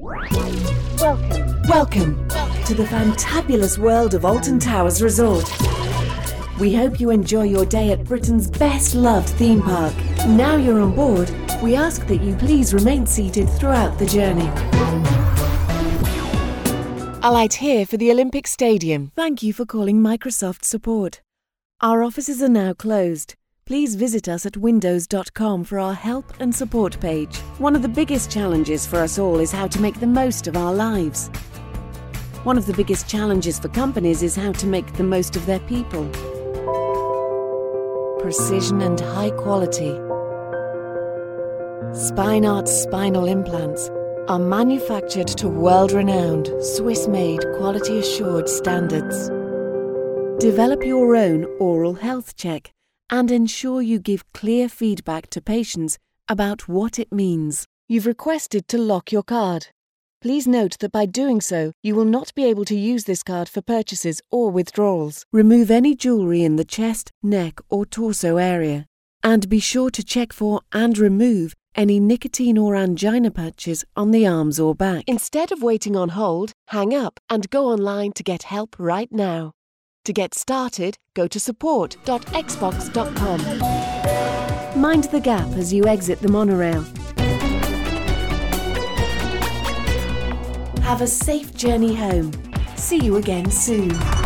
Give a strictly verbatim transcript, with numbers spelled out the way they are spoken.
Welcome. Welcome to the fantabulous world of Alton Towers Resort. We hope you enjoy your day at Britain's best-loved theme park. Now you're on board, we ask that you please remain seated throughout the journey. Alight here for the Olympic Stadium. Thank you for calling Microsoft Support. Our offices are now closed. Please visit us at windows dot com for our help and support page. One of the biggest challenges for us all is how to make the most of our lives. One of the biggest challenges for companies is how to make the most of their people. Precision and high quality. Spineart spinal implants are manufactured to world-renowned, Swiss-made, quality-assured standards. Develop your own oral health check and ensure you give clear feedback to patients about what it means. You've requested to lock your card. Please note that by doing so, you will not be able to use this card for purchases or withdrawals. Remove any jewellery in the chest, neck or torso area. And be sure to check for and remove any nicotine or angina patches on the arms or back. Instead of waiting on hold, hang up and go online to get help right now. To get started, go to support dot xbox dot com. Mind the gap as you exit the monorail. Have a safe journey home. See you again soon.